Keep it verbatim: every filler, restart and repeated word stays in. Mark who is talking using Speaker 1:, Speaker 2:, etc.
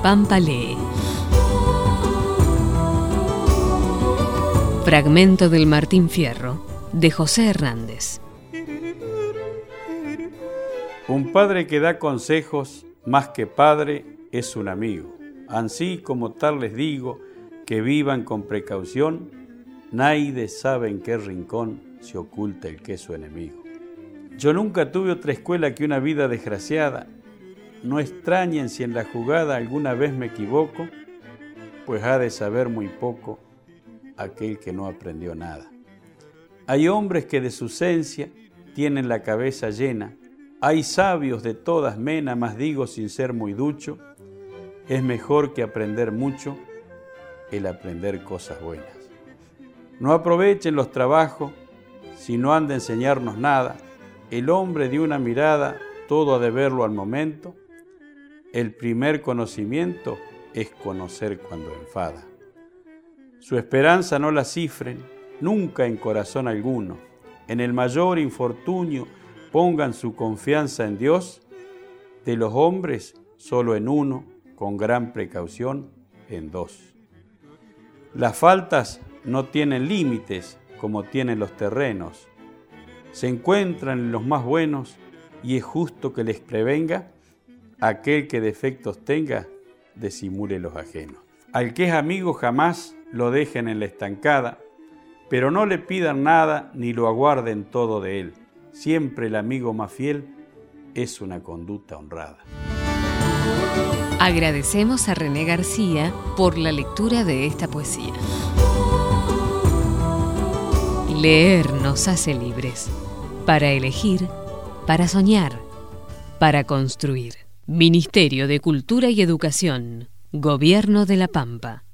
Speaker 1: Pampa lee. Fragmento del Martín Fierro, de José Hernández.
Speaker 2: Un padre que da consejos, más que padre, es un amigo. Ansí como tal les digo, que vivan con precaución, naide sabe en qué rincón se oculta el que es su enemigo. Yo nunca tuve otra escuela que una vida desgraciada. No extrañen si en la jugada alguna vez me equivoco, pues ha de saber muy poco aquel que no aprendió nada. Hay hombres que de su esencia tienen la cabeza llena, hay sabios de todas menas, mas digo sin ser muy ducho, es mejor que aprender mucho el aprender cosas buenas. No aprovechen los trabajos si no han de enseñarnos nada. El hombre de una mirada todo ha de verlo al momento. El primer conocimiento es conocer cuando enfada. Su esperanza no la cifren nunca en corazón alguno. En el mayor infortunio pongan su confianza en Dios. De los hombres solo en uno, con gran precaución en dos. Las faltas no tienen límites como tienen los terrenos. Se encuentran en los más buenos y es justo que les prevenga aquel que defectos tenga, disimule los ajenos. Al que es amigo jamás lo dejen en la estancada, pero no le pidan nada ni lo aguarden todo de él. Siempre el amigo más fiel es una conducta honrada.
Speaker 1: Agradecemos a René García por la lectura de esta poesía. Leer nos hace libres, para elegir, para soñar, para construir. Ministerio de Cultura y Educación, Gobierno de La Pampa.